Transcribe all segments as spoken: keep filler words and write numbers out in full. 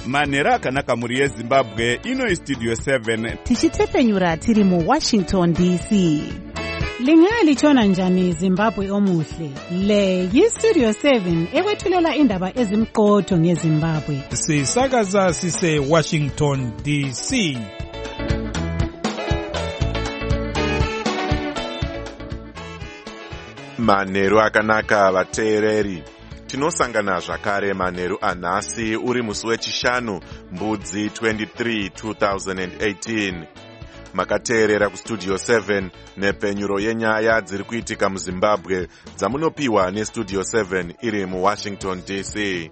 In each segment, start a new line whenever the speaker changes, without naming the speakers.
manheru akanaka mhuri yezimbabwe. Ino istudio seven
tichitepfenyura tiri muwashington D C.
Lingalitshona njani Zimbabwe omuhle? Le yistudio seven ekwethulela indaba ezimqotho ngeZimbabwe.
Sisakaza sise Washington D C.
Manheru akanaka vateereri. Tinosangana zvakare manheru anhasi uri musi wechishanu mbudzi twenty-three two thousand eighteen. Makateerera kustudio seven nepenyuro yenyaya dziri kuitika muZimbabwe dzamunopiwa nestudio seven iri muWashington D C.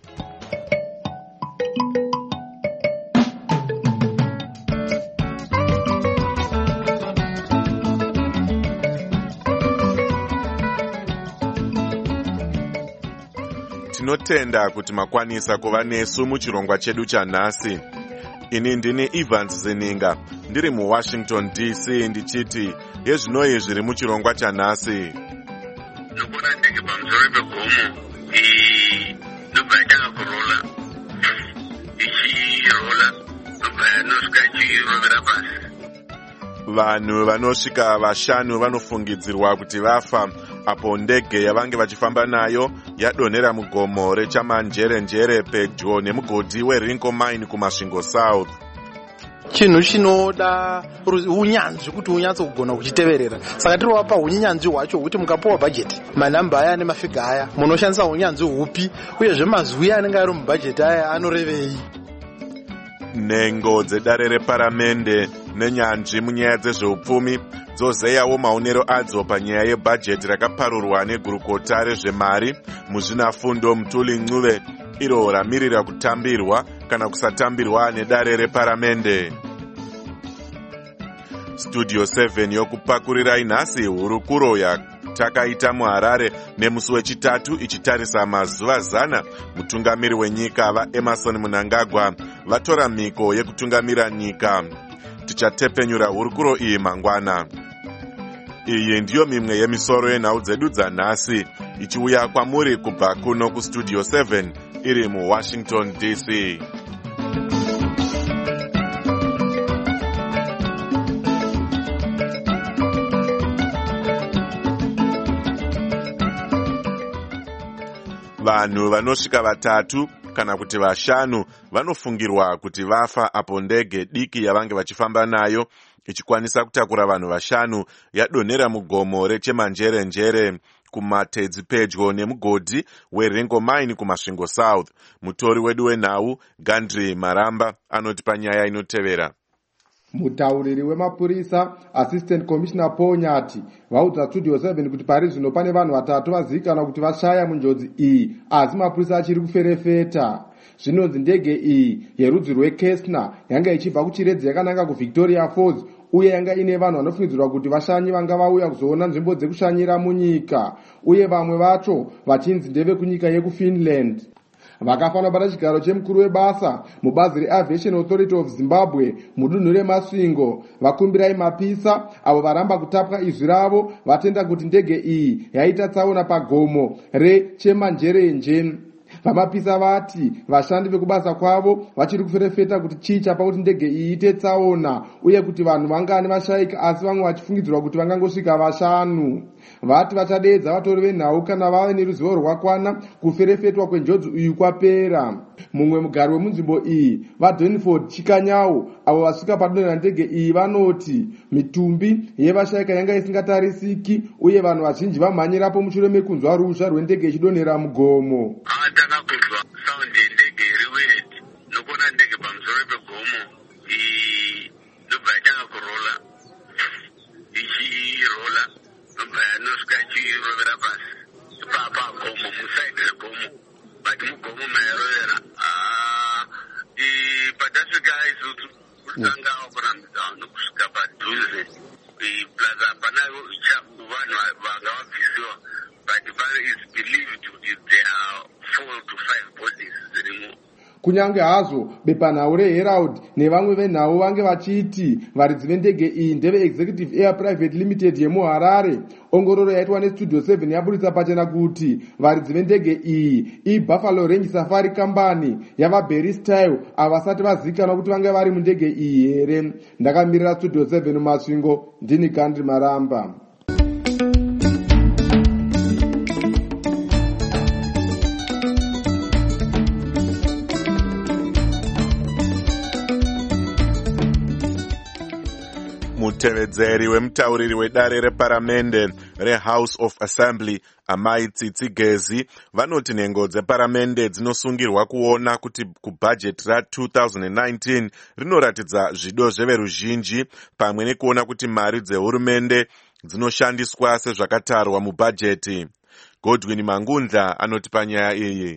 Tinotenda kuti makwanisa kuva nesu muchirongwa chedu chanhasi. Ini ndini Evans Zeninga, ndiri muWashington D C ndichiti yezvinoi zviri muchirongwa chanhasi.
Nokona ndege pamusoro pegomo ndobva yatanga kurola ichirola ndobva yanosvika ichirovera pasi.
Vanhu vanosvika vashanu vanofungidzirwa kuti vafa apo ndege yavange vachifamba nayo yadonhera mugomo rechamanjerenjere pedyo nemugodhi weRinco Mine kumasvingo South.
Chinhu chinoda unyanzvi kuti unyatso kugona kuchiteverera. Saka tiri wapa unyanzvi hwacho kuti mukapuwa budget manhamba aya nemafiga aya munoshandisa unyanzvi hupi uyezve mazwi anenge ari mubudget aya anorevei.
Nhengo dzedare reparamende nenyanzvi munyaya dzezveupfumi dzozeyawo maonero adzo panyaya yebhajeti rakaparurwa negurukota rezvemari muzvinafundo Mutuli Ncube, iro ramirira kutambirwa kana kusatambirwa nedare reparamende. Studio seven yokupakurirai nhasi hurukuro yatakaita muHarare nemusi wechitatu ichitarisa mazuva zana mutungamiri wenyika vaEmerson Mnangagwa vatora mhiko yekutungamira nyika. Tichatepenyura hurukuro iyi mangwana. Iyi ndiyo mimwe yemisoro yenhau dzedu dzanhasi ichiuya kwamuri kubva kuno kustudio seven iri muWashington D C. Vanhu vanosvika vatatu kana kuti vashanu vanofungirwa kuti vafa apo ndege diki yavange vachifamba nayo ichikwanisa kutakura vanhu vashanu yadonhera mugomo rechemanjerenjere kumatedzi pedyo nemugodhi weRinco Mine kumasvingo South. Mutori wedu wenhau Gandri Maramba anoti panyaya inotevera.
Mutauriri wemapurisa Assistant Commissioner Paul Nyati vaudza Studio seven kuti pari zvino pane vanhu vatatu vazivikanwa kuti vashaya munjodzi iyi asi mapurisa achiri kuferefeta. Zvinonzi ndege iyi yerudzi rweCessna yanga ichibva kuchiredzi yakananga kuVictoria Falls uye yanga ine vanhu vanofungidzirwa kuti vashanyi vanga vauya kuzoona nzvimbo dzekushanyira munyika uye vamwe vacho vachinzi ndeve kunyika yekuFinland. Vakafanwa pana chigaro chemukuru webasa mubazi reAviation Authority of Zimbabwe mudunhu remasvingo vakumbirai mapisa avo varamba kutapwa izwi ravo vatenda kuti ndege iyi yaita tsaona pagomo rechemanjerenje. Vamapisa vati vashandi vekubasa kwavo vachiri kuferefeta kuti chii chapa kuti ndege iyi ite tsaona uye kuti vanhu vangani vashaika asi vamwe vachifungidzirwa kuti vangangosvika vashanu. Vati vachadedza vatori venhau kana vave neruzivo rwakwana kuferefetwa kwenjodzi iyi kwapera. Mumwe mugari wemunzvimbo iyi vaDonford Chikanyawo avo vasvika padonhera ndege iyi vanoti mitumbi yevashaika yanga isingatarisiki uye vanhu vazhinji vamhanyirapo mushure mekunzwa ruzha rwendege ichidonhera mugomo.
Takakunzwa saundi yendege iri weird nokona ndege pamusoro pegomo ndobva yatanga kurola ichirola ndobva yanosvika ichirovera pasi pagomo musaidi regomo but mugomo mairovera patasvika isusu kutanga kurambidza vanhu kusvika padhuze plus hapana vanhu vanga vabvisiwa but is believed kuti there are four to five bodies zirimo.
kunyange hazvo bepanhau reherald nevamwe venhau vange vachiti varidzi vendege iyi ndeve executive air private limited yemuharare. Ongororo yaitwa nestudio seven yaburitsa pachena kuti varidzi vendege iyi ibuffalo range safari company yavaberry style avasati vazivikanwa kuti vange vari mundege iyi here. Ndakamirira studio seven masvingo, ndini Gandhi Maramba.
Mutevedzeri wemutauriri wedare reparamende reHouse of Assembly Amai Tsitsi Gezi vanoti nhengo dzeparamende dzinosungirwa kuona kuti kubhajeti ra-twenty nineteen rinoratidza zvido zveveruzhinji pamwe nekuona kuti mari dzehurumende dzinoshandiswa sezvakatarwa mubhajeti. Godwin Mangundla anoti panyaya iyi.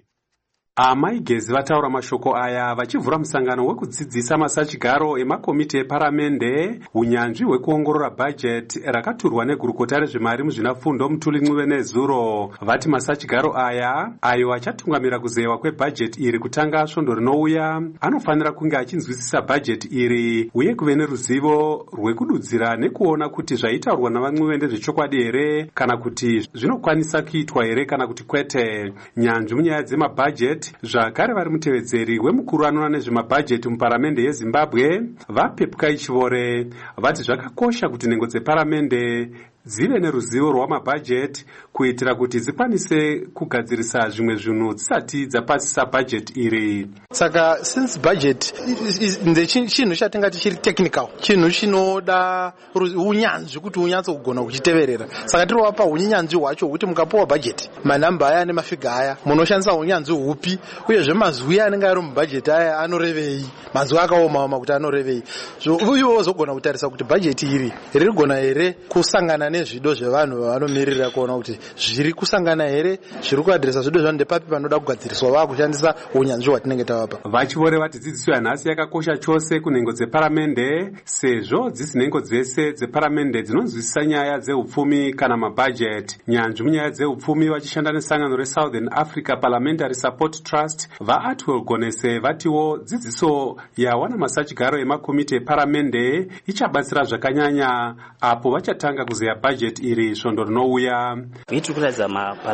Amai Gezi vataura mashoko aya vachivhura musangano wekudzidzisa masachigaro emakomiti eparamende unyanzvi hwekuongorora bhajeti rakaturwa negurukota rezvemari muzvinafundo Mutuli Nezuro. Vati masachigaro aya ayo achatungamira kuzewa kwebhajeti iri kutanga svondo rinouya anofanira kunge achinzwisisa bhajeti iri uye kuve neruzivo rwekududzira nekuona kuti zvaitaurwa navamwe ndezvechokwadi here kana kuti zvinokwanisa kuitwa here kana kuti kwete. Nyanzvi munyaya dzemabhajeti zvakare vari mutevedzeri wemukuru anoona nezvemabhajeti muparamende yeZimbabwe vaPepukai Chivore vati zvakakosha kuti nhengo dzeparamende dzive neruzivo rwamabhajeti kuitira kuti dzikwanise kugadzirisa zvimwe zvinhu dzisati dzapasisa bhajeti iri.
Saka since budget ndechinhu chatingati chiri technical, chinhu chinoda unyanzvi kuti unyatso kugona kuchiteverera. Saka tiri wapa unyanzvi hwacho kuti mukapuwa bhajeti manhamba aya nemafiga aya munoshandisa unyanzvi hupi uyezve mazwi anenge ari mubhajeti aya anorevei, mazwi akaoma oma kuti anorevei. Uye wozogona kutarisa kuti bhajeti iri ririgona here kusangana nezvido zvevanhu vanomirira kuona kuti zviri kusangana here, zviri kuadresa zvido zvanhu ndepapi panoda kugadziriswa vakushandisa unyanzvi hwatinenge tavapa.
Vachivore vati dzidziso yanhasi yakakosha chose kunhengo dzeparamende sezvo dzisi nhengo dzese dzeparamende dzinonzwisisa nyaya dzeupfumi kana mabhajeti. Nyanzvi munyaya dzeupfumi vachishanda nesangano reSouthern Africa Parliamentary Support Trust vaAtwell Gonese vatiwo dzidziso yawana masachigaro emakomiti eparamende ichabatsira zvakanyanya apo vachatanga kuzeya bhajeti iri svondo rinouya.
Vitiri kuratidza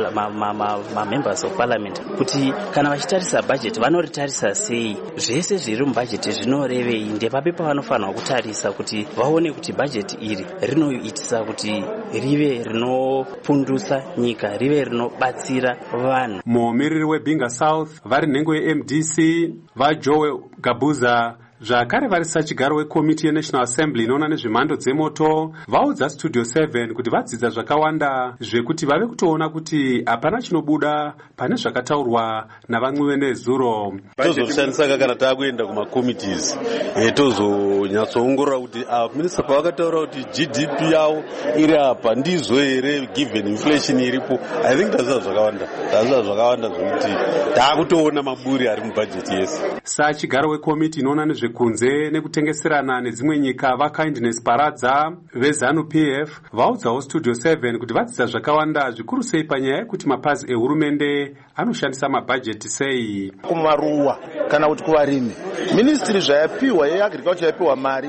mamembers of parliament kuti kana vachitarisa bhajeti vanoritarisa sei, zvese zviri mubhajeti zvinorevei, ndepapi pavanofanirwa kutarisa kuti vaone kuti bhajeti iri rinoitisa kuti rive rinopundusa nyika, rive rinobatsira vanhu. Muomiriri
weBinga South vari nhengo yeM D C vaJoe Gabuza zvakare vari sachigaro wekomiti yeNational Assembly inoona nezvemhando dzemoto vaudza Studio seven kuti vadzidza zvakawanda zvekuti vave kutoona kuti hapana chinobuda pane zvakataurwa navamwe venezuro.
Tozoshandisa kana takuenda kumakomities tozonyatsoongorora kuti minista pavakataura kuti G D P yavo iri apa ndizvo here given inflation iripo. I think taziva zvakawanda taziva zvakawanda zvokuti taakutoona maburi ari mubhajeti yese.
Sachigaro wekomiti inoona nezve kunze nekutengeserana nedzimwe nyika vaKindness Paradza veZanu P F vaudzawo Studio seven kuti vadzidza zvakawanda zvikuru sei panyaya yekuti mapazi ehurumende anoshandisa mabhajeti sei.
Kumaruwa kana kuti kuvarimi ministry zvayapiwa yeagriculture yapiwa mari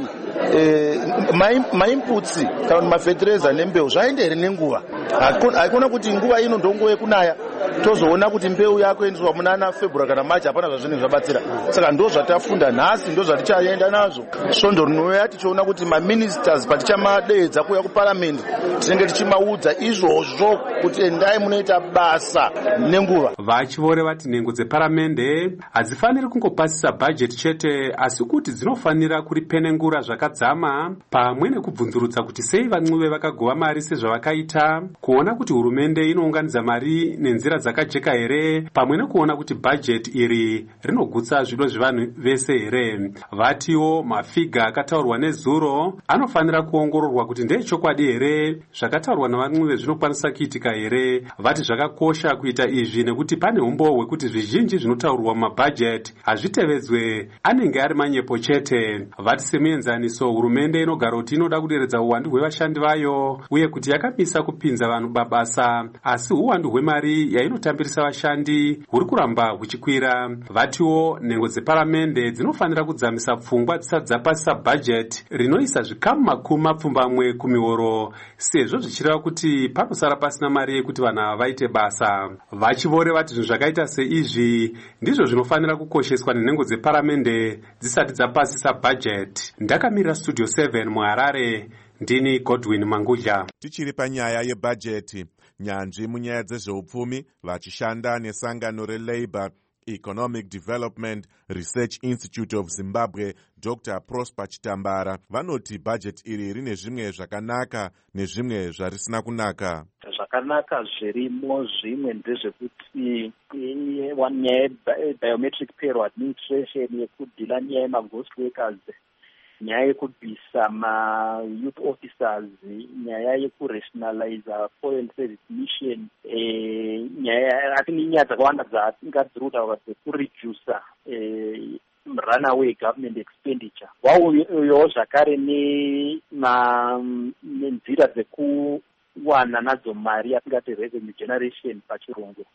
mainputs kana mafetereza nembeu zvaenda here nenguva. Haikona kuti nguva ino ndongo yekunaya tozoona kuti mbeu yako endeswa munana February kana March hapana zvazvinenge zvabatsira. Saka ndo zvatafunda nhasi, ndo zvatichaenda nazvo svondo rinouya tichiona kuti maministers patichamadeedza kuuya kuparliament tinenge tichimaudza izvozvo kuti endai munoita basa nenguva.
Vachivore vati nhengo dzeparamende hadzifaniri kungopasisa bhajeti chete asi kuti dzinofanira kuripenengura zvakadzama pamwe nekubvunzurudza kuti sei vamwe vakagova mari sezvavakaita, kuona kuti hurumende inounganidza mari nenzira dzakajeka here pamwe nekuona kuti bhajeti iri rinogutsa zvido zvevanhu vese here. Vatiwo mafiga akataurwa nezuro anofanira kuongororwa kuti ndeechokwadi here, zvakataurwa navamwe vezvinokwanisa kuitika here. Vati zvakakosha kuita izvi nekuti pane umbo hwekuti zvizhinji zvinotaurwa mumabhajeti hazvitevedzwe, anenge ari manyepo chete. Vati semuenzaniso hurumende inogara kuti inoda kuderedza uwandu hwevashandi vayo uye kuti yakamisa kupinza vanhu babasa asi uwandu hwemari yaino hwekutambirisa vashandi huri kuramba huchikwira. Vatiwo nhengo dzeparamende dzinofanira kudzamisa pfungwa dzisati dzapasisa bhajeti rinoisa zvikamu makumi mapfumbamwe kumioro, sezvo zvichireva kuti panosara pasina mari yekuti vanhu ava vaite basa. Vachivoreva kuti zvinhu zvakaita seizvi ndizvo zvinofanira kukosheswa nenhengo dzeparamende dzisati dzapasisa bhajeti. Ndakamirira studio seven muHarare, ndini Godwin Mangudya.
Tichiri panyaya yebhajeti, nyanzvi munyaya dzezveupfumi vachishanda nesangano reLabour Economic Development Research Institute of Zimbabwe, Doctor Prosper Chitambara, vanoti bhajeti iri rine zvimwe zvakanaka nezvimwe zvarisina kunaka.
Zvakanaka zvirimo zvimwe ndezvekuti nyaya biometric payroll administration yekudhila nyaya yemaghost workers, nyaya yekubvisa ma-youth officers, nyaya yekurationaliza foreign service mission, eh, nyaya ati nyaya dzakawanda dzingadziri kutaura dzekuredusa eh, runaway government expenditure. Wauyawo zvakare nenzira dzeku wana nadzo mari atingati revenue generation pachirungu.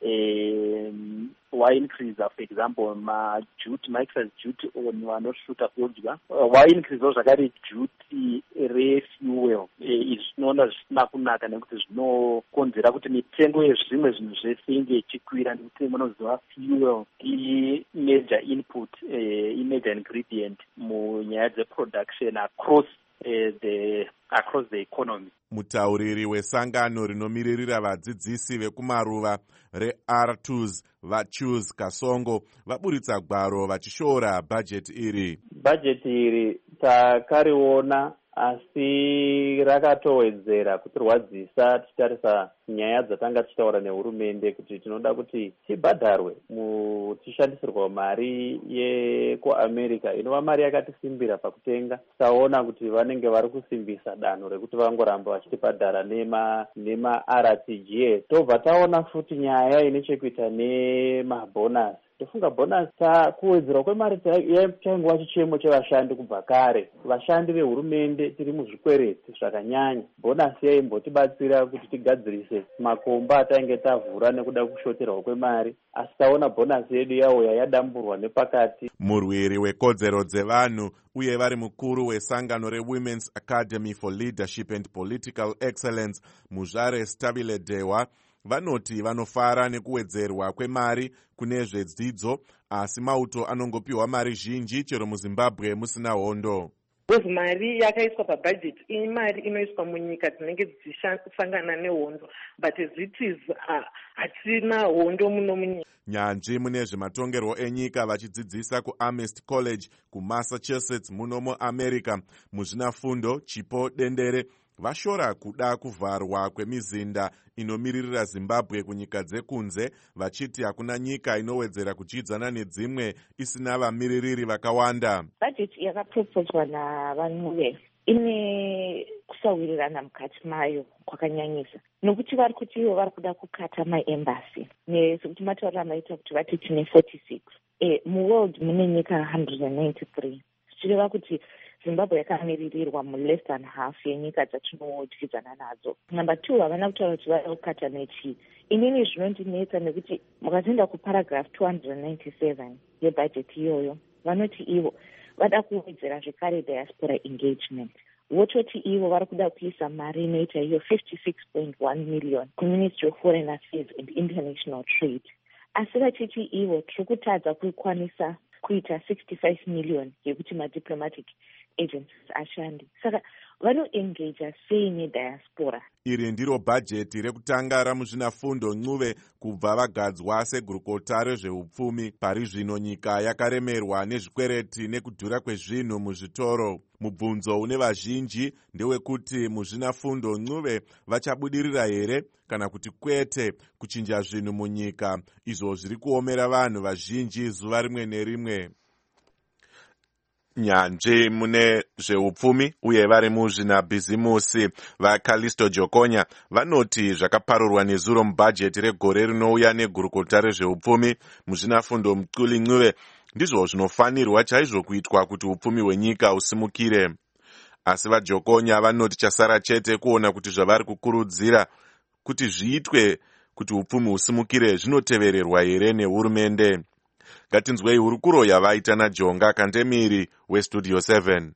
Um, wa increase for example ma duty ma excise duty on vanoshuta kudya, wa increase zvakare duty refuel. Izvi zvinoona zvisina kunaka nekuti zvinokonzera kuti mitengo yezvimwe zvinhu zvese inge ichikwira, nekuti munoziva fuel i-major input, i-major ingredient munyaya dzeproduction across Uh, the across the economy.
Mutauriri wesangano rinomiririra vadzidzisi vekumaruva reR two s vaChoose Kasongo vaburitsa gwaro vachishora bhajeti iri.
Bhajeti iri takariona asi rakatowedzera kutirwadzisa tichitarisa nyaya dzatanga tichitaura nehurumende kuti tinoda kuti tibhadharwe muchishandisirwa mari yekuAmerica inova mari yakatisimbira pakutenga. Taona kuti vanenge vari kusimbisa danho rekuti vangoramba vachitibhadhara nema nema-R T G A. Tobva taona futi nyaya ine chekuita nemabhonasi. Tofunga bonus kuwedzerwa kwemari chaingova chichemo chevashandi kubva kare. Vashandi vehurumende tiri muzvikwereti zvakanyanya. Bonasi yaimbotibatsira kuti tigadzirise makomba atainge tavhura nekuda kushoterwa kwemari, asi taona bonasi yedu yauya yadamburwa nepakati.
Murwiri wekodzero dzevanhu uye vari mukuru wesangano reWomen's Academy for Leadership and Political Excellence, Muzvare Stabile Dewa, vanoti vanofara nekuwedzerwa kwemari kune zvedzidzo, asi mauto anongopiwa mari zhinji chero muZimbabwe musina hondo.
Because mari yakaiswa pabudget imari inoiswa munyika dzinenge dzichisangana nehondo, but as it is hatina hondo muno munyika.
Nyanzvi mune zvematongerwo enyika vachidzidzisa kuAmherst College kuMassachusetts muno muAmerica muzvinafundo Chipo Dendere vashora kuda kuvharwa kwemizinda inomiririra Zimbabwe kunyika dzekunze, vachiti hakuna nyika inowedzera kuchidzana nedzimwe isina vamiririri vakawanda.
Bajeti yakapropozwa navanhuve ine kusawirirana mukati mayo kwakanyanyisa, nokuti vari kuti ivo vari kuda kukata maembassy nesekuti mataurira maita kuti vati tine forty-six. E, muworld mune nyika one hundred ninety-three, zvichireva kuti Zimbabwe yakamiririrwa mu less than half yenyika dzatinodyidzana nadzo. Number two, havana kutaura kuti vada kukata nechi. Inini zvinondinetsa nekuti mukazoenda kuparagraph two hundred ninety-seven yebhajeti iyoyo, vanoti ivo vada kuwedzera zvekare diaspora engagement. Vototi ivo vari kuda kuisa mari inoita iyo fifty-six point one million kuMinistry of Foreign Affairs and International Trade. Asi vachiti ivo tiri kutadza kuikwanisa kuita sixty-five million yekuti madiplomatic agencies ashandi. Saka vanoengaja sei nediaspora?
Iri ndiro bhajeti rekutanga ramuzvinafundo Ncube kubva vagadzwa segurukota rezveupfumi. Pari zvino nyika yakaremerwa nezvikwereti nekudhura kwezvinhu muzvitoro. Mubvunzo une vazhinji ndewekuti muzvinafundo Ncube vachabudirira here kana kuti kwete kuchinja zvinhu munyika, izvo zviri kuomera vanhu vazhinji zuva rimwe nerimwe. Nyanzvi mune zveupfumi uye vari muzvinabhizimusi vaCallisto Jokonya vanoti zvakaparurwa nezuro mubhajeti regore rinouya negurukota rezveupfumi muzvinafundo Mculi Ncube ndizvo zvinofanirwa chaizvo kuitwa kuti upfumi hwenyika usimukire. Asi vaJokonya vanoti chasara chete kuona kuti zvavari kukurudzira kuti zviitwe kuti upfumi husimukire zvinotevererwa here nehurumende. Ngatinzwei hurukuro yavaita naJonga Kandemiri weStudio seven.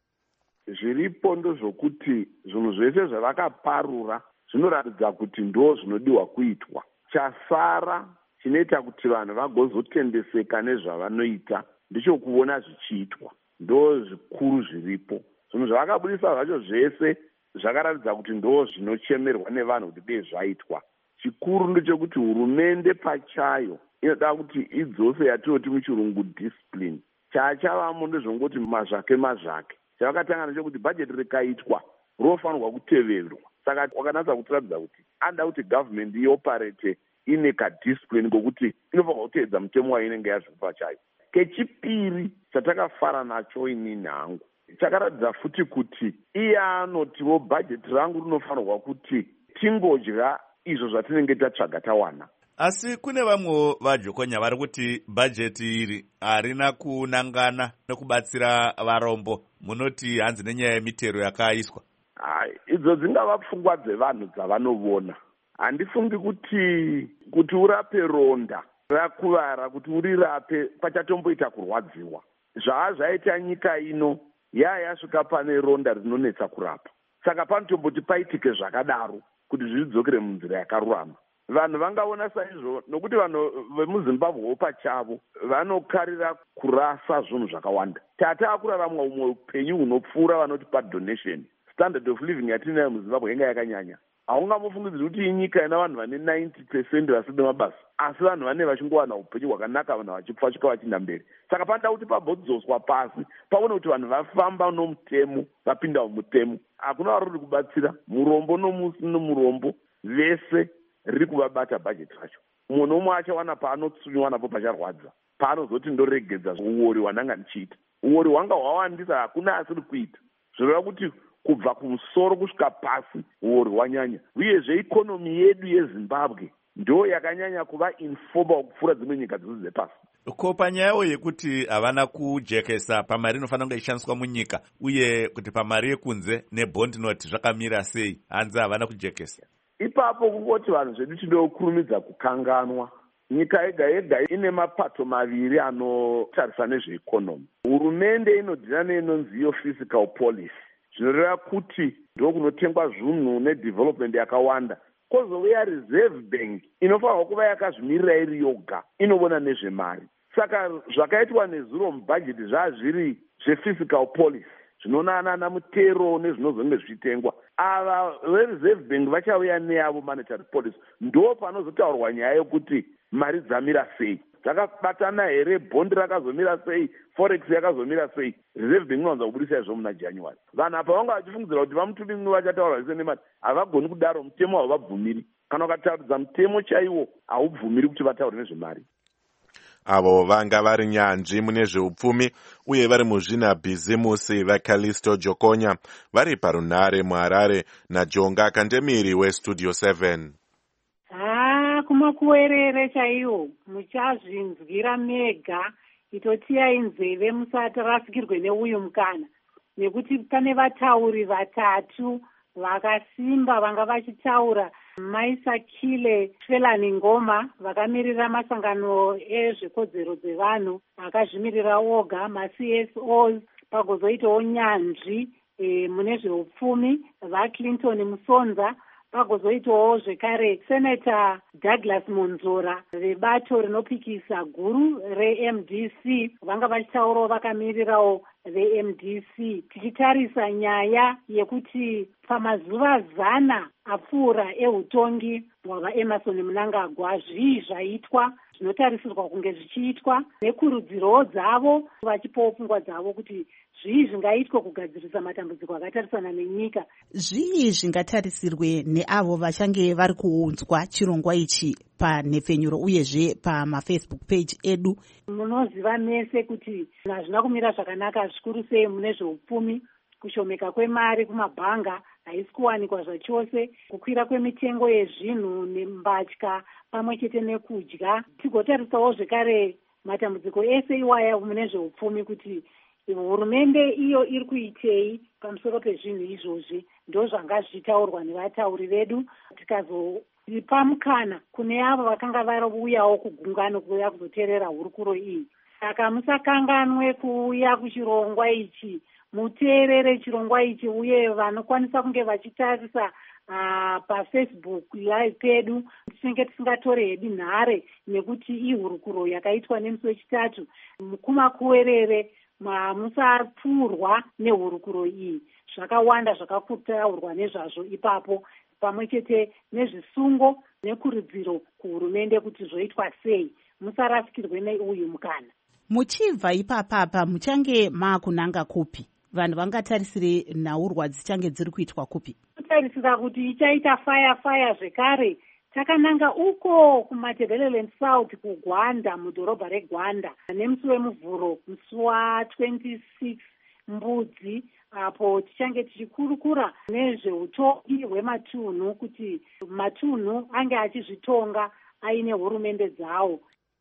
Zviripo ndozvokuti zvinhu zvese zvavakaparura zvinoratidza kuti ndo zvinodiwa kuitwa. Chasara chinoita kuti vanhu vagozotendeseka nezvavanoita ndicho kuona zvichiitwa. Ndo zvikuru zviripo. Zvinhu zvavakabudisa zvacho zvese zvakaratidza kuti ndo zvinochemerwa nevanhu kuti dei zvaitwa. Chikuru ndechekuti hurumende pachayo inoda kuti idzose yatinoti muchirungu discipline. Chachavamo ndezvongoti mazvake mazvake. Chavakatanga ndechekuti bhajeti rikaitwa rofanirwa kuteverwa. Saka wakanatsa kutiratidza kuti anoda kuti government ioperate ine kadiscipline ngokuti inofanirwa kuteedza mutemo wainenge yazvipa chayo. Kechipiri chatakafara nacho inini hangu chakaratidza futi kuti iye anotiwo bhajeti rangu rinofanirwa kuti tingodya izvo zvatinenge tatsvaga tawana.
Asi kune vamwe vaJokonya vari kuti bhajeti iri harina kunangana nekubatsira varombo. Munoti hanzi nenyaya yemitero yakaiswa.
Hai, idzo dzingava pfungwa dzevanhu dzavanovona. Handifungi kuti kuti urape ronda rakuvara, kuti urirape pachatomboita kurwadziwa. Zvaa zvaita nyika ino yaa yasvika pane ronda rinonetsa kurapa. Saka panotomboti paitike zvakadaro kuti zvidzokere munzira yakarurama. Vanhu vangaona saizvo nokuti vanhu vemuZimbabwe pachavo vanokarira kurasa zvinhu zvakawanda. Tata akuraramwa umwe upenyu hunopfuura vanoti pa donation. Standard of living yatinayo muZimbabwe yenga yakanyanya. Haungamufungidziri kuti inyika ina vanhu vane ninety percent vasina mabasa, asi vanhu vane vachingowana upenyu hwakanaka, vanhu vachipfachika vachienda mberi. Saka panoda kuti pabodzoswa pasi paone kuti vanhu vafamba nomutemo, vapinda mumutemo. Hakuna vari kubatsira murombo nomusi nomurombo vese riri kuvabata bhajeti racho. Mumwe nomwe achawana paanotsunywa napo pacharwadza, paanozoti ndoregedza uori hwandanga ndichiita. Uori hwanga hwawandisa, hakuna asiri kuita. Zvoreva kuti kubva kumusoro kusvika pasi uori hwanyanya. Uyezve ikonomi yedu yeZimbabwe ndo yakanyanya kuva informal kupfuura dzimwe nyika dzose dzepasi.
Ko panyayo yekuti havana kujekesa pamari inofanira kunge ishandiswa munyika, uye kuti pamari yekunze nebond note zvakamira sei, hanzi havana kujekesa.
Ipapo kungoti vanhu zvedu tinokurumidza kukanganwa. Nyika yega yega ine mapato maviri anotarisa nezveikonomi. Hurumende inodhira neinonziyo fiscal policy, zvinoreva kuti ndo kunotengwa zvinhu nedevelopment yakawanda. Kozouya reserve bank inofanirwa kuva yakazvimirira iri yoga, inoona nezvemari. Saka zvakaitwa nezuro mubhajeti zvazviri zvefiscal policy, zvinoona ana mutero nezvinozonge zvichitengwa. Ava vereserve bank vachauya neyavo monetary policy, ndo panozotaurwa nyaya yokuti mari dzamira sei, dzakabatana here, bondi rakazomira sei, forex yakazomira sei. Reserve bank inowanza kubudisa izvo muna January. Vanhu apa vanga vachifungidzira kuti vamutumimi vachataura zvese nemari, havagoni kudaro, mutemo havabvumiri. Kana ukataridza mutemo chaiwo haubvumiri kuti vataure nezvemari.
Avo vanga vari nyanzvi mune zveupfumi uye vari muzvinabhizimusi vaCallisto Jokonya vari parunhare muHarare naJonga Kandemiri weStudio seven.
Ah, kumakuwerere chaiwo muchazvinzwira mega, itotiyai nzeve musati rasikirwe neuyu mukana, nekuti pane vatauri vatatu vakasimba vanga vachitaura. Maisakile Felani Ngoma vakamirira masangano ezvekodzero dzevanhu akazvimirira oga, ma-C S Os, pagozoitawo nyanzvi e, mune zveupfumi vaClinton Musonza, pagozoitawo zvekare Senator Douglas Monzora vebato rinopikisa guru re-M D C vanga vachitaurawo vakamirirawo ve-M D C, tichitarisa nyaya yekuti pamazuva zana apfuura eutongi hwavaEmmerson Mnangagwa zvii zvaitwa, zvinotarisirwa kunge zvichiitwa, nekurudzirowo dzavo vachipawo pfungwa dzavo kuti zvii zvingaitwa kugadzirisa matambudziko akatarisana nenyika.
Zvii zvingatarisirwe neavo vachange vari kuunzwa chirongwa ichi panhepfenyuro uyezve pamafacebook page edu?
Munoziva mese kuti hazvina kumira zvakanaka, zvikuru sei mune zveupfumi. Kushomeka kwemari kumabhanga haisi kuwanikwa zvachose, kukwira kwemitengo yezvinhu nembatya pamwe chete nekudya. Tigotarisawo zvekare matambudziko ese iwaya mune zveupfumi kuti hurumende iyo iri kuitei pamusoro pezvinhu izvozvi, ndo zvanga zvichitaurwa nevatauri vedu. Tikazopa mukana kune avo vakanga varauyawo kugungano kuuya kuzoteerera hurukuro iyi. Saka musakanganwe kuuya kuchirongwa ichi, muteerere chirongwa ichi, uye vanokwanisa kunge vachitarisa uh, pafacebook live pedu, tinenge tisingatore hedu nhare nekuti ihurukuro yakaitwa nemusi wechitatu. Mukumakuwerere musapfuurwa nehurukuro iyi. Zvakawanda zvakakutaurwa nezvazvo ipapo, pamwe chete nezvisungo nekurudziro kuhurumende kuti zvoitwa sei. Musarasikirwe neuyu mukana.
Muchibva ipapapa muchange maakunanga kupi? Vanhu vangatarisire nhaurwa dzichange dziri kuitwa kupi?
Kutarisira kuti ichaita faya faya zvekare. Takananga uko kumaTebeleland South kuGwanda, mudhorobha reGwanda, nemusi wemuvhuro, musi wa26 Mbudzi, apo tichange tichikurukura nezveutongi hwematunhu, kuti matunhu ange achizvitonga aine hurumende dzawo.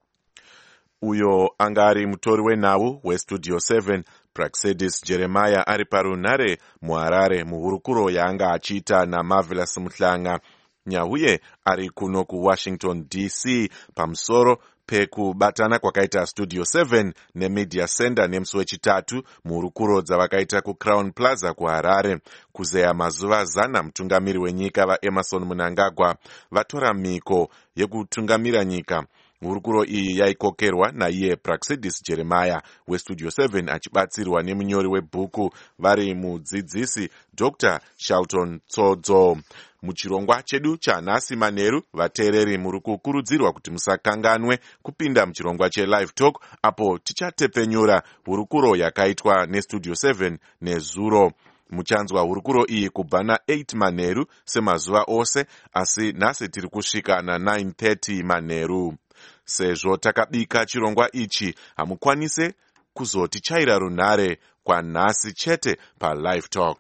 Uyo anga ari mutori wenhau westudio seven Praxedis Jeremiah ari parunhare muHarare muhurukuro yaanga achiita naMarvelous Muhlanga. Nyahuye ari kuno kuWashington D C pamusoro pekubatana kwakaita studio seven nemedia center nemusi wechitatu muhurukuro dzavakaita kuCrown Plaza kuHarare. Kuzeya mazuva zana mutungamiri wenyika vaEmerson Mnangagwa vatora mhiko yekutungamira nyika. Hurukuro iyi yaikokerwa naiye Praxedis Jeremiah westudio seven achibatsirwa nemunyori webhuku vari mudzidzisi Doctor Shelton Tsodzo. Muchirongwa chedu chanhasi manheru, vateereri muri kukurudzirwa kuti musakanganwe kupinda muchirongwa chelive talk, apo tichatepenyura hurukuro yakaitwa nestudio seven nezuro. Muchanzwa hurukuro iyi kubva na8 manheru semazuva ose, asi nhasi tiri kusvika na9 thirty manheru. Sezvo takabika chirongwa ichi, hamukwanise kuzotichaira runhare kwanhasi chete palive talk.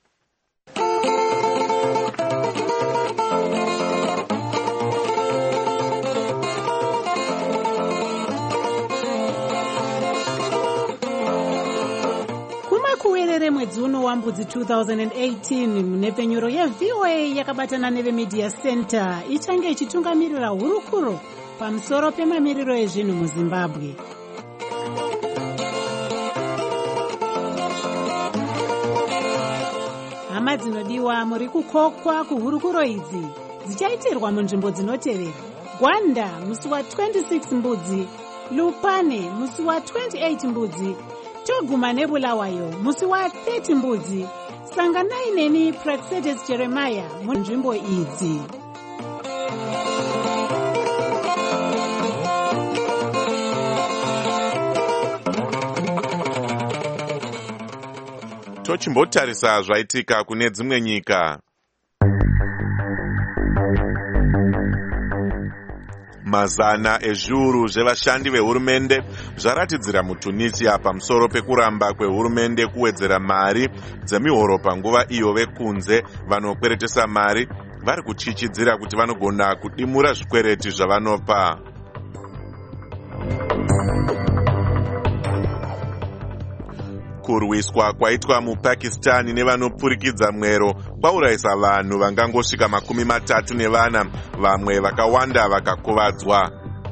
Kuwerere mwedzi uno wambudzi two thousand eighteen, munepfenyuro yeV O A yakabatana nevemedia center ichange ichitungamirira hurukuro pamusoro pemamiriro ezvinhu muZimbabwe. Hama dzinodiwa, muri kukokwa kuhurukuro idzi dzichaitirwa munzvimbo dzinotevera: Gwanda musi wa twenty-six Mbudzi, Lupane musi wa twenty-eight Mbudzi, Toguma neBulawayo musi wa thirty Mbudzi. Sanganai neni Praxedis Jeremiah munzvimbo idzi.
Tochimbotarisa zvaitika kune dzimwe nyika. Mazana ezviuru zvevashandi vehurumende zvaratidzira muTunisia pamusoro pekuramba kwehurumende kuwedzera mari dzemihoro panguva iyo vekunze vanokweretesa mari vari kuchichidzira kuti vanogona kudimura zvikwereti zvavanopa. Kurwiswa kwaitwa muPakistan nevanopfurikidza mwero kwaurayisa vanhu vangangosvika makumi matatu nevana, vamwe vakawanda vakakuvadzwa.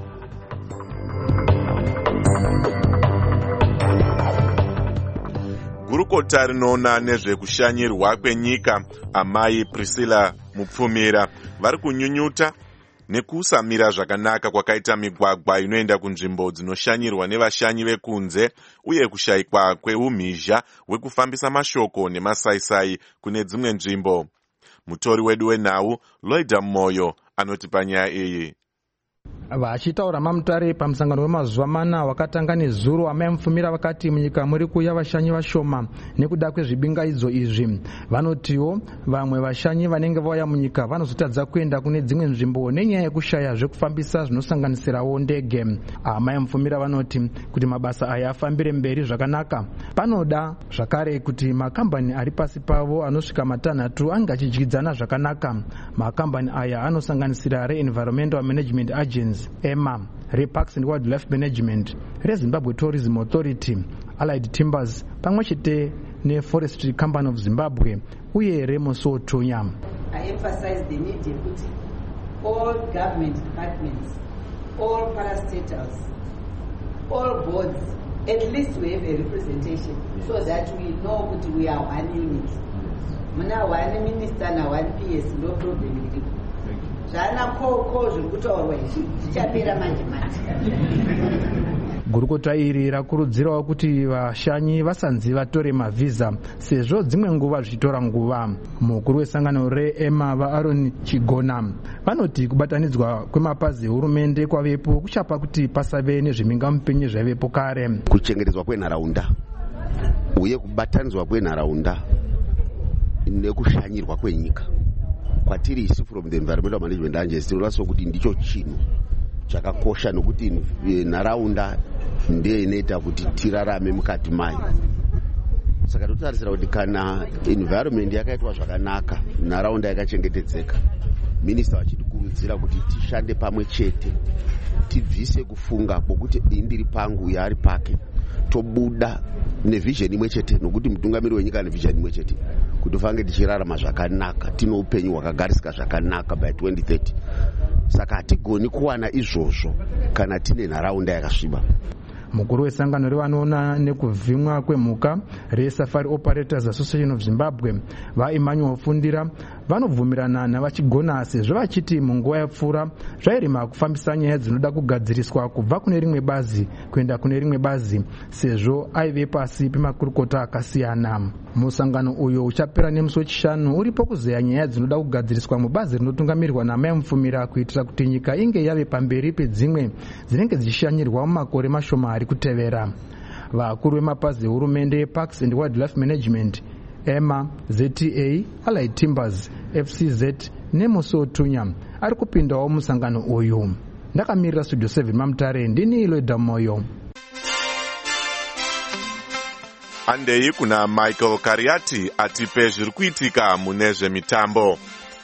Gurukota rinoona nezvekushanyirwa kwenyika, amai Priscilla Mupfumira, vari kunyunyuta nekusamira zvakanaka kwakaita migwagwa inoenda kunzvimbo dzinoshanyirwa nevashanyi vekunze, uye kushayikwa kweumhizha hwekufambisa mashoko nemasaisai kune dzimwe nzvimbo. Mutori wedu wenhau Loida Moyo anoti panyaya iyi.
Vachitaura mamutare pamusangano wemazuva mana wakatanga nezuro, amai Mupfumira vakati munyika muri kuuya vashanyi vashoma nekuda kwezvibingaidzo izvi. Vanotiwo vamwe vashanyi vanenge vauya munyika vanozotadza kuenda kune dzimwe nzvimbo nenyaya yekushaya zvekufambisa zvinosanganisirawo ndege. Amai Mupfumira vanoti kuti mabasa aya afambire mberi zvakanaka, panoda zvakare kuti makambani ari pasi pavo anosvika matanhatu ange achidyidzana zvakanaka. Makambani aya anosanganisira reEnvironmental Management Agency, E M A, reparks and wildlife management, rezimbabwe tourism authority, allied timbers pamwe chete neforestry company of zimbabwe uye remoso tonya.
I emphasize the need yekuti all government departments, all parastatals, all boards, at least we have a representation, yes, so that we know that we are one unit. Muna one minister na one P S, no problem iripo. Zvana koko zviri kutaurwa izvi zvichapera manje manje.
Gurukota iri rakurudzirawo kuti vashanyi vasanzi vatore mavhiza sezvo dzimwe nguva zvichitora nguva. Mukuru wesangano reEMA vaAaron Chigona vanoti kubatanidzwa kwemapazi ehurumende kwavepo kuchapa kuti pasave nezvimhingamupenyu zvaivepo kare.
Kuchengetedzwa kwenharaunda uye kubatanidzwa kwenharaunda nekushanyirwa kwenyika kwatiri isi from the environmental management agency tinoratidza kuti ndicho chinhu chakakosha nokuti nharaunda ndiyo inoita kuti tirarame mukati mayo. Saka totarisira kuti kana environment yakaitwa zvakanaka, nharaunda yakachengetedzeka, minista vachitikurudzira kuti tishande pamwe chete, tibvise kufunga kwokuti indiri pangu yaari pake, tobuda nevision imwe chete, nokuti mutungamiri wenyika nevision imwe chete, kuti fange tichirarama zvakanaka, tino upenyu hwakagarisika zvakanaka by twenty thirty. Saka hatigoni kuwana izvozvo kana tine nharaunda yakasviba.
Mukuru wesangano revanoona nekuvhimwa kwemhuka reSafari Operators Association of Zimbabwe vaEmmanuel Fundira vanobvumirana navachigona sezvo vachiti munguva yapfuura zvairema kufambisa nyaya dzinoda kugadziriswa kubva kune rimwe bazi kuenda kune rimwe bazi sezvo aive pasi pemakurukota akasiyana. Musangano uyo uchapera nemusi wechishanu uripo kuzeya nyaya dzinoda kugadziriswa mubazi rinotungamirirwa naMai Mufumira kuitira kuti nyika inge yave pamberi pedzimwe dzinenge dzichishanyirwa mumakore mashoma ari kutevera. Vakuru vemapazi ehurumende Parks and Wildlife Management, EMA, Z T A, Allied Timbers, F C Z nemoso tunya ari kupindawo musangano uyu. Ndakamirira Studio seven Mamutare, ndini Loida Moyo.
Andei kuna Michael Kariati atipe zviri kuitika mune zvemitambo.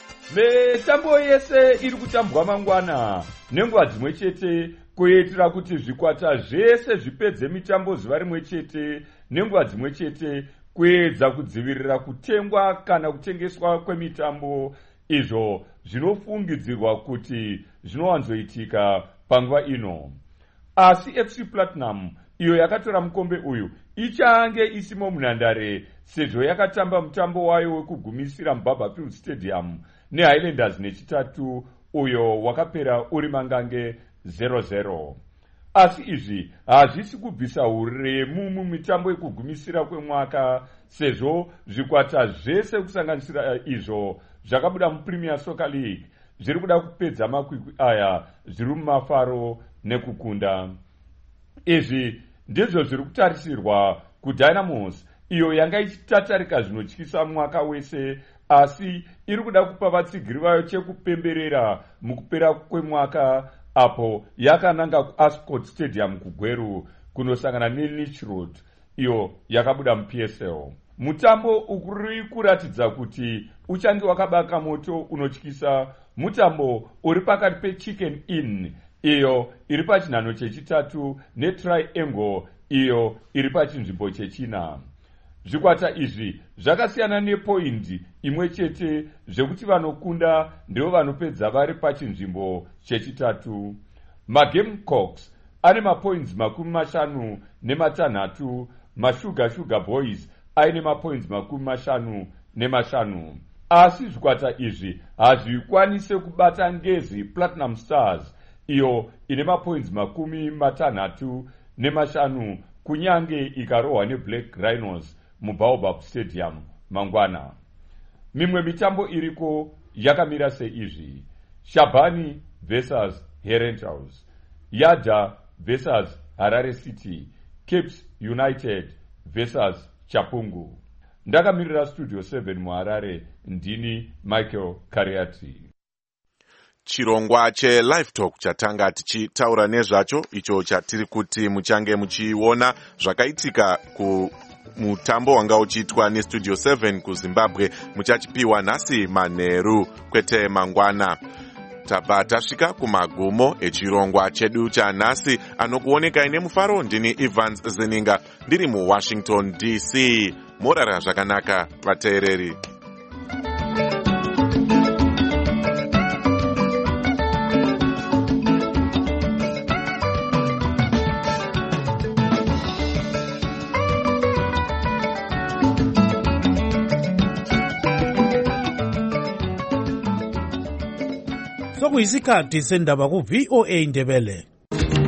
Mitambo yese iri kutambwa mangwana nenguva dzimwe chete kuitira kuti zvikwata zvese zvipedze mitambo zuva rimwe chete nenguva dzimwe chete kuedza kudzivirira kutengwa kana kutengeswa kwemitambo izvo zvinofungidzirwa kuti zvinowanzoitika panguva ino. Asi F C Platinum iyo yakatora mukombe uyu ichange isimo munhandare sezvo yakatamba mutambo wayo wekugumisira muBaba Field Stadium neHighlanders nechitatu uyo wakapera uri mangange zero zero. Asi izvi hazvisi kubvisa uremu mumitambo yekugumisira kwemwaka sezvo zvikwata zvese kusanganisira izvo zvakabuda muPremier Soccer League zviri kuda kupedza makwikwi aya zviri mumafaro nekukunda. Izvi ndizvo zviri kutarisirwa kuDynamos iyo yanga ichitatarika zvinotyisa mwaka wese, asi iri kuda kupa vatsigiri vayo chekupemberera mukupera kwemwaka apo yakananga kuAscot Stadium kuGweru kunosangana neNich Road iyo yakabuda muP S L. Mutambo uri kuratidza kuti uchange wakabaka moto unotyisa, mutambo uri pakati peChicken Inn iyo iri pachinhano chechitatu neTriangle iyo iri pachinzvimbo chechina. Zvikwata izvi zvakasiyana nepoindi imwe chete zvekuti vanokunda ndivo vanopedza vari pachinzvimbo chechitatu. MaGamecocks ane mapoints makumi mashanu nematanhatu, maSugar Sugar Boys aine mapoints makumi mashanu nemashanu. Asi zvikwata izvi hazvikwanise kubata ngezi Platinum Stars iyo ine mapoints makumi matanhatu nemashanu kunyange ikarohwa neBlack Rhinos muBaobab Stadium mangwana. Mimwe mitambo iriko yakamira seizvi: Shabani versus Herent House, Yada versus Harare City, Capes United versus Chapungu. Ndakamirira Studio seven muHarare, ndini Michael Kariati.
Chirongwa cheLive Talk chatanga tichitaura nezvacho, icho chatiri kuti muchange muchiona zvakaitika ku mutambo wanga uchiitwa neStudio seven kuZimbabwe muchachipiwa nhasi manheru kwete mangwana. tabva tasvika kumagumo echirongwa chedu chanhasi. Anokuonekai nemufaro ndini Evans Zininga ndiri muWashington D C. Morara zvakanaka vateereri.
sokuyisikhathi sendaba ku V O A Ndebele.